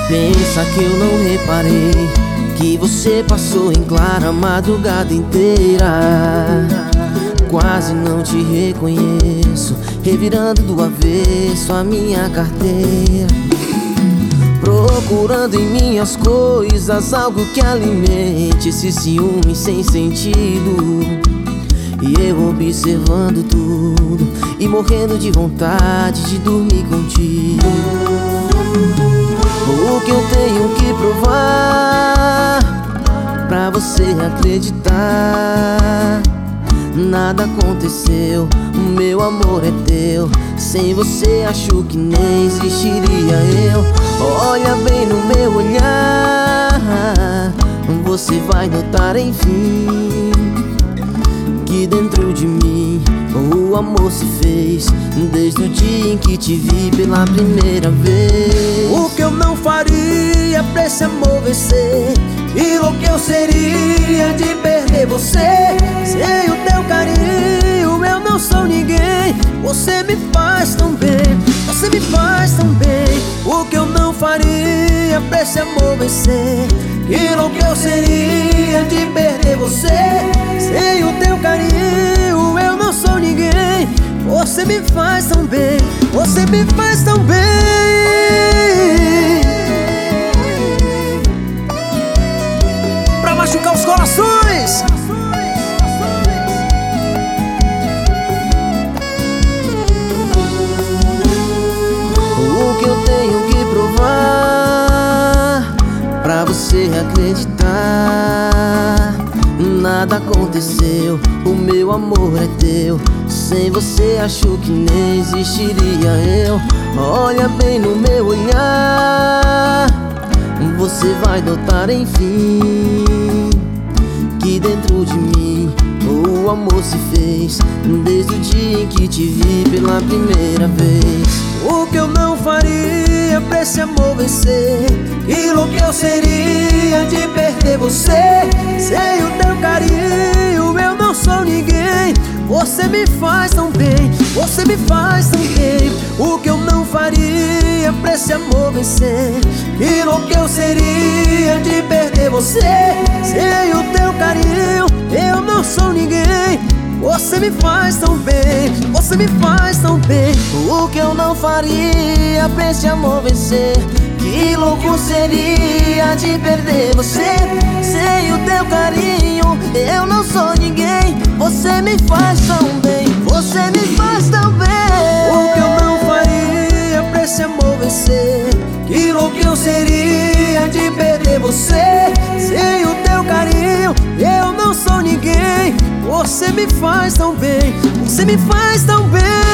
Pensa que eu não reparei que você passou em claro a madrugada inteira. Quase não te reconheço, revirando do avesso a minha carteira, procurando em minhas coisas algo que alimente esse ciúme sem sentido. E eu observando tudo e morrendo de vontade de dormir contigo. O que eu tenho que provar pra você acreditar? Nada aconteceu, o meu amor é teu. Sem você acho que nem existiria eu. Olha bem no meu olhar, você vai notar enfim que dentro de mim o amor se fez desde o dia em que te vi pela primeira vez. O que eu não faria pra esse amor vencer? E o que eu seria de perder você? Sem o teu carinho eu não sou ninguém. Você me faz tão bem, você me faz tão bem. O que eu não faria pra esse amor vencer? E o que eu seria de perder você? Sem o teu carinho eu não sou ninguém. Você me faz tão bem, você me faz tão bem. Pra machucar os corações. O que eu tenho que provar pra você acreditar? Nada aconteceu, o meu amor é teu. Sem você acho que nem existiria eu. Olha bem no meu olhar, você vai notar enfim que dentro de mim o amor se fez desde o dia em que te vi pela primeira vez. O que eu não faria pra esse amor vencer? E o que eu seria de perder você? Sem o teu carinho eu não sou ninguém. Você me faz tão bem, você me faz tão bem. O que eu não faria pra esse amor vencer? E o que eu seria de perder você? Sem o teu carinho eu não sou ninguém. Você me faz tão bem, você me faz tão bem. O que eu não faria pra esse amor vencer? Que louco seria de perder você? Sem o teu carinho eu não sou ninguém. Você me faz tão bem, você me faz tão bem. O que eu não faria pra esse amor vencer? Que louco eu seria de perder você? Sem o teu carinho eu não sou ninguém. Você me faz tão bem, você me faz tão bem.